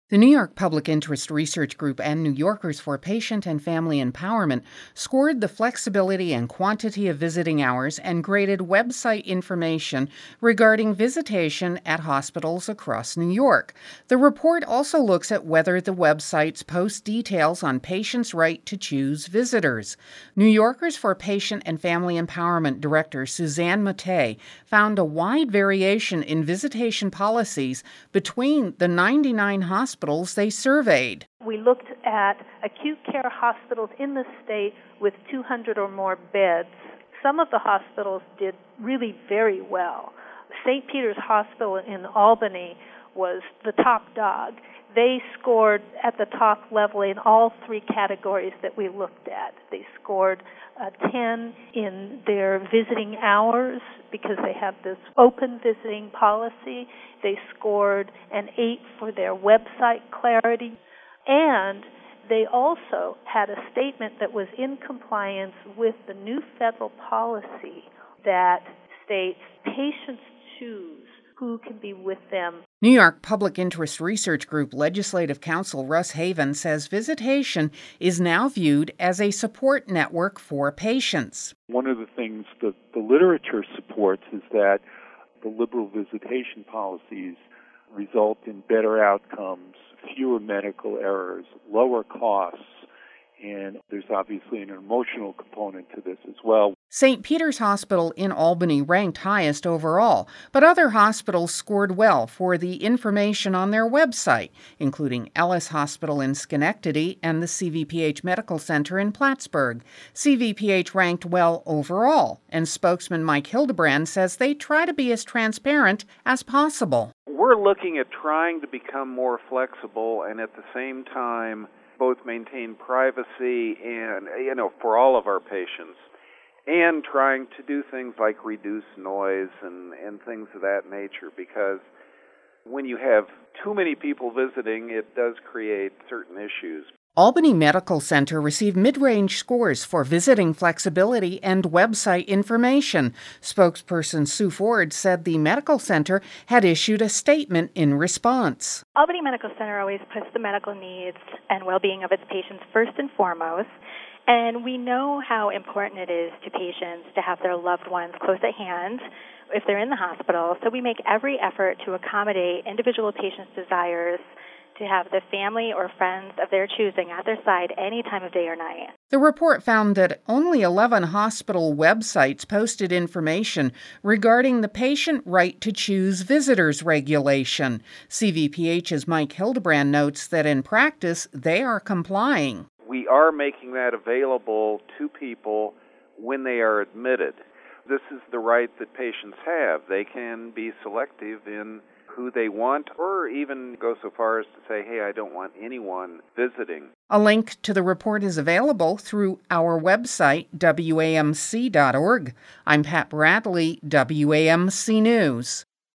The New York Public Interest Research Group and New Yorkers for Patient and Family Empowerment scored the flexibility and quantity of visiting hours and graded website information regarding visitation at hospitals across New York. The report also looks at whether the websites post details on patients' right to choose visitors. New Yorkers for Patient and Family Empowerment Director Suzanne Mattei found a wide variation in visitation policies between the 99 hospitals they surveyed. We looked at acute care hospitals in the state with 200 or more beds. Some of the hospitals did really very well. St. Peter's Hospital in Albany was the top dog. They scored at the top level in all three categories that we looked at. They scored a 10 in their visiting hours because they have this open visiting policy. They scored an 8 for their website clarity. And they also had a statement that was in compliance with the new federal policy that states patients choose who can be with them. New York Public Interest Research Group Legislative Counsel Russ Haven says visitation is now viewed as a support network for patients. One of the things that the literature supports is that the liberal visitation policies result in better outcomes, fewer medical errors, lower costs, and there's obviously an emotional component to this as well. St. Peter's Hospital in Albany ranked highest overall, but other hospitals scored well for the information on their website, including Ellis Hospital in Schenectady and the CVPH Medical Center in Plattsburgh. CVPH ranked well overall, and spokesman Mike Hildebrand says they try to be as transparent as possible. We're looking at trying to become more flexible and at the same time both maintain privacy and, for all of our patients, and trying to do things like reduce noise and things of that nature, because when you have too many people visiting, it does create certain issues. Albany Medical Center received mid-range scores for visiting flexibility and website information. Spokesperson Sue Ford said the medical center had issued a statement in response. Albany Medical Center always puts the medical needs and well-being of its patients first and foremost. And we know how important it is to patients to have their loved ones close at hand if they're in the hospital. So we make every effort to accommodate individual patients' desires to have the family or friends of their choosing at their side any time of day or night. The report found that only 11 hospital websites posted information regarding the patient right to choose visitors regulation. CVPH's Mike Hildebrand notes that in practice, they are complying. We are making that available to people when they are admitted. This is the right that patients have. They can be selective in who they want, or even go so far as to say, hey, I don't want anyone visiting. A link to the report is available through our website, WAMC.org. I'm Pat Bradley, WAMC News.